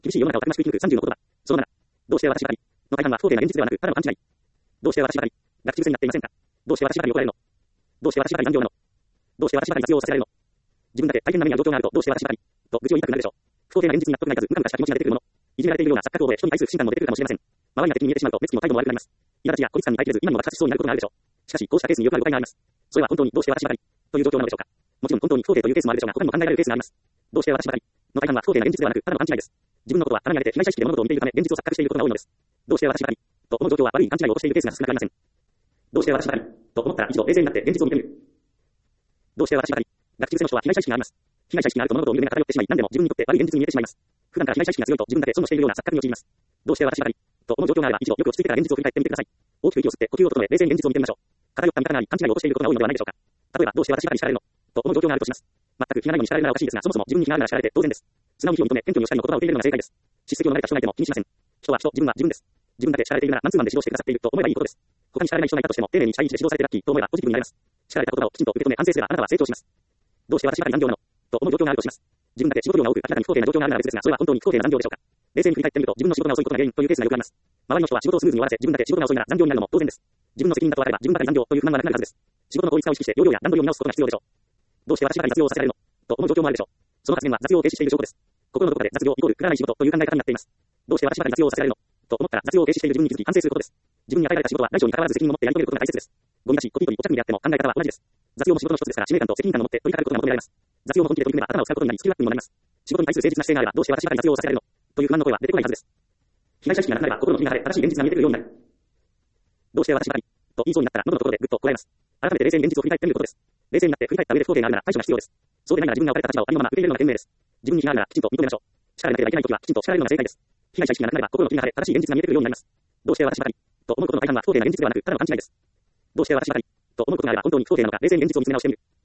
厳しい世の中をたくましく生き抜く30の言葉。その7。どうして私ばかりの大半は不肯定な現実ではなく、ただの勘違い。どうして私ばかりが口癖になっていませんか？どうして私ばかり怒られるの？どうして私ばかり残業なの？どうして私ばかり雑用させられるの？自分だけ大変な目に遭う状況があると、どうして私ばかりと愚痴を言いたくなるでしょう。不肯定な現実に納得がいかず、うかうかした気持ちが出てくるもの。いじめられているような錯覚を覚え、人に対する不信感も出てくるかもしれません。周りが敵に見えてしまうと、目つきも態度も悪くなります。苛立ちや孤立感に耐えきれず、今にも爆発しそうになることがあるでしょう。しかし、こうしたケースによくある誤解があります。それは本当にどうして私ばかりという状況なのでしょうか。もちろん本当に不肯定というケースもあるでしょうが、他にも考えられるケースがあります。どうして私ばかりの大半は不肯定な現実ではなく、ただの勘違いです。自分のことは棚に上げて被害者意識で物事を見ているため、現実を錯覚していることが多いのです。どうして私ばかりと思う状況は悪い勘違いを起こしているケースが少なくありません。どうして私ばかりと思ったら一度冷静になって現実を見てみる。どうして私ばかりが口癖の人は被害者意識があります。被害者意識があると物事を見る目が偏ってしまい、何でも自分にとって悪い現実に見えてしまいます。普段から被害者意識が強いと自分だけ損をしているような錯覚に陥ります。どうして私ばかりと思う状況があれば一度よく落ち着いてから現実を振り返ってみてください。大きく息を吸って呼吸を整え冷静に現実を見てみましょう。偏った見方があり勘違いを起こしていることが多いのではないでしょうか。例えばどうして私ばかり叱られるのと思う状況があるとします。全く気がないのに叱られるならおかしいですが、そもそも自分に気があるなら叱られて当然です。素直に非を認め、謙虚にお叱りの言葉を受け入れるのが正解です。叱責を逃れた人がいても気にしません。人は人、自分は自分です。自分だけ叱られているならマンツーマンで指導してくださっていると思えばいいことです。他に叱られない人がいたとしても丁寧に1対1で指導されてラッキーと思えばポジティブになれます。叱られた言葉をきちんと受け止め反省すればあなたは成長します。どうして私ばかり残業なのと思う状況があるとします。自分だけ仕事量が多く明らかに不肯定な状況があるなら別ですが、それは本当に不肯定な残業でしょうか。冷静に振り返ってみると自分の仕事が遅いことが原因というケースがよくあります。周りの人は仕事をスムーズに終わらせ、自分だけ仕事が遅いなら残業になるのも当然です。自分の責任だと分かれば自分ばかり残業という不満はなくなるはずです。仕事の効率化を意識して容量や段取りを見直すことが必要でしょう。どうして私ばかり雑用をさせられるのと思う状況もあるでしょう。その発言は雑用を停止している証拠です。心のどこかで雑用イコールくだらない仕事という考え方になっています。どうして私ばかり雑用をさせられるのと思ったら雑用を停止している自分に気づき反省することです。自分に与えられた仕事は大小に関わらず責任を持ってやり遂げることが大切です。ゴミ出し、コピー取り、お茶組であっても考え方は同じです。雑用も仕事の一つですから使命感と責任感を持って取り掛かることが求められます。雑用も本気で取り組めば頭を使うことになりスキルアップにもなります。仕事に対する誠実な姿勢があればどうして私ばかり雑用をさせられるのという不満の声は出てこないはずです。被害者意識がなくなれば心の霧が晴れ、正しい現実が見えてくるようになる。どうして私ばかりと言いそうになったら喉のところでぐっとこらえます。改めて冷静に現実を振り返ってみることです。冷静になって振り返った上で不肯定があるなら対処が必要です。そうでないなら自分が置かれた立場をありのまま受け入れるのが賢明です。自分に非があるならきちんと認めましょう。力が出てはいけないときはきちんと叱られるのが正解です。被害者意識がなくなれば心の霧が晴れ、正しい現実が見えてくるようになります。どうして私ばかりと思うことの大半は不肯定な現実ではなくただの勘違いです。どうして私ばかりと思うことがあれば本当に不肯定なのか冷静に現実を見つめ直してみる。